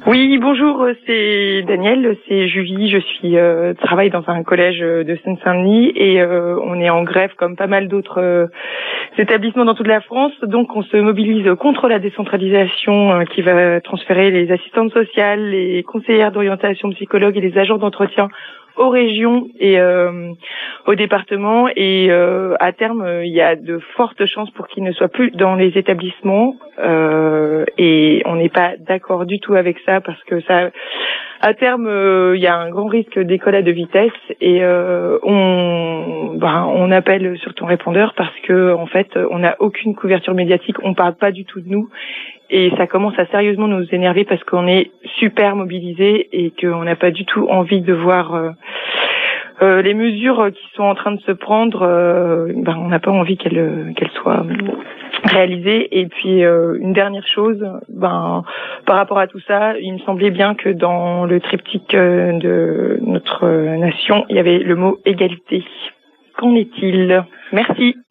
Oui, bonjour, c'est Daniel, c'est Julie, je suis travaille dans un collège de Seine-Saint-Denis et on est en grève comme pas mal d'autres établissements dans toute la France, donc on se mobilise contre la décentralisation qui va transférer les assistantes sociales, les conseillères d'orientation, psychologues et les agents d'entretien aux régions et au département et à terme il y a de fortes chances pour qu'ils ne soient plus dans les établissements et on n'est pas d'accord du tout avec ça parce que ça à terme il y a un grand risque d'écolade de vitesse et on appelle sur ton répondeur parce que en fait on n'a aucune couverture médiatique, on parle pas du tout de nous. Et ça commence à sérieusement nous énerver parce qu'on est super mobilisés et qu'on n'a pas du tout envie de voir les mesures qui sont en train de se prendre. On n'a pas envie qu'elles soient réalisées. Et puis une dernière chose, par rapport à tout ça, il me semblait bien que dans le triptyque de notre nation, il y avait le mot égalité. Qu'en est-il? Merci.